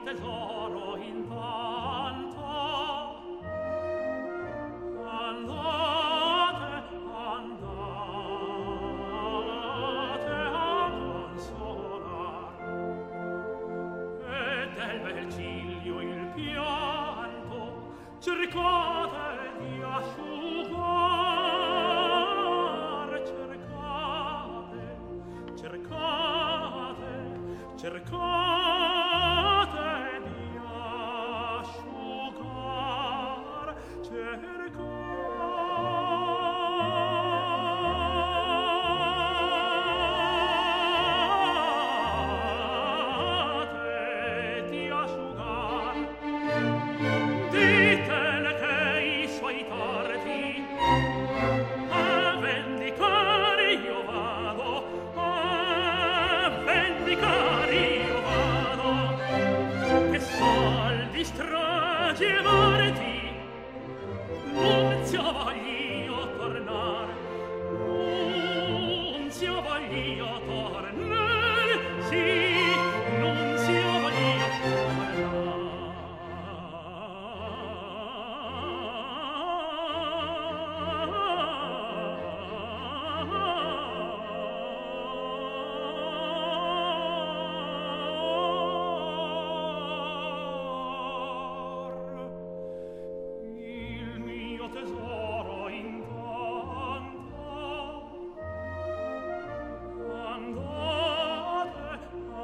tesoro intanto andate, andate a consolar e del bel ciglio il pianto cercate di asciugar, cercate, cercate, cercate di asciugar, cercate di asciugar. Ditele che i suoi torti a vendicare io vado, a vendicare io vado, che soldi stragi e marti Nunzio voglio tornar, Nunzio voglio tornar, sì, Nunzio voglio il mio tesoro intanto andate,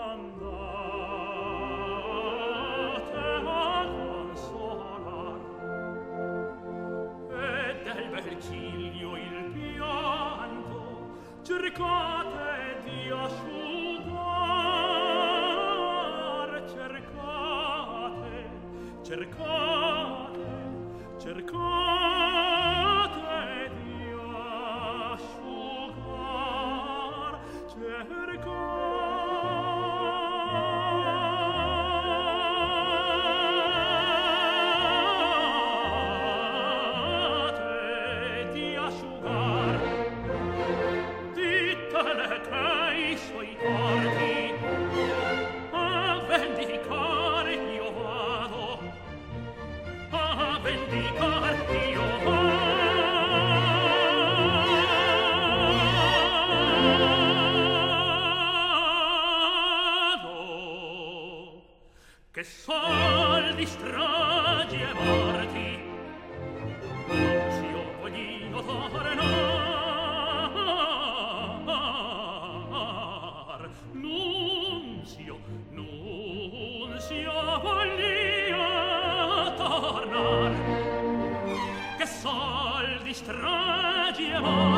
andate a consolar e del bel ciglio il pianto cercate di asciugar, cercate, cercate, cercate di asciugar, cercate di asciugar. Ditele che i suoi torti a vendicare io vado, a vendicare io vado, che soldi stragi e morti Nunzio voglio tornar, Nunzio, Nunzio voglio tornar, che soldi stragi e morti